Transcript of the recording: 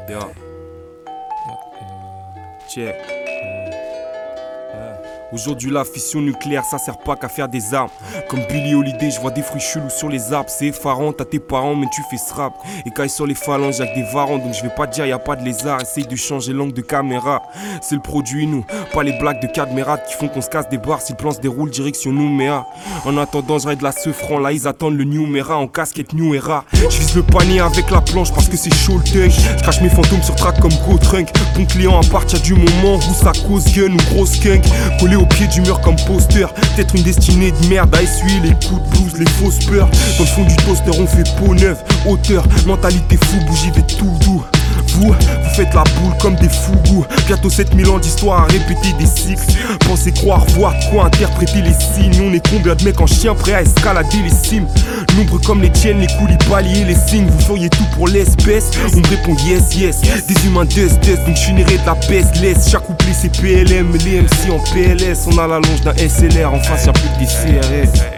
Yeah. Check. Aujourd'hui la fission nucléaire ça sert pas qu'à faire des armes. Comme Billy Holiday je vois des fruits chelous sur les arbres. C'est effarant, t'as tes parents mais tu fais ce rap. Et quand ils sur les phalanges y'a que des varans. Donc je vais pas te dire y'a pas de lézard. Essaye de changer l'angle de caméra. C'est le produit nous, pas les blagues de Cadmerat qui font qu'on se casse des barres. Si le plan se déroule direction Nouméa. En attendant je raide la Seufran. Là ils attendent le New Mera en casquette New Era. Je vise le panier avec la planche parce que c'est chaud le dunk. Je cache mes fantômes sur track comme Go-Trunk. Bon client à partir du moment où ça cause gun ou grosse skunk. Collé au pied du mur comme poster. Peut-être une destinée de merde à essuyer les coups de blues, les fausses peurs. Dans le fond du toaster on fait peau neuve. Hauteur, mentalité fou, bougie fait tout doux. Vous faites la boule comme des fougous. Bientôt 7000 ans d'histoire à répéter des cycles. Pensez croire, voir quoi interpréter les signes. On est combien de mecs en chien prêts à escalader les cimes. Nombreux comme les tiennes, les coups, les paliers, les signes. Vous feriez tout pour l'espèce. On me répond yes, yes. Des humains dust, donc je finirai de la peste. Laisse chaque couplet c'est PLM. Les MC en PLS. On a la longe d'un SLR. En face y'a plus que des CRS.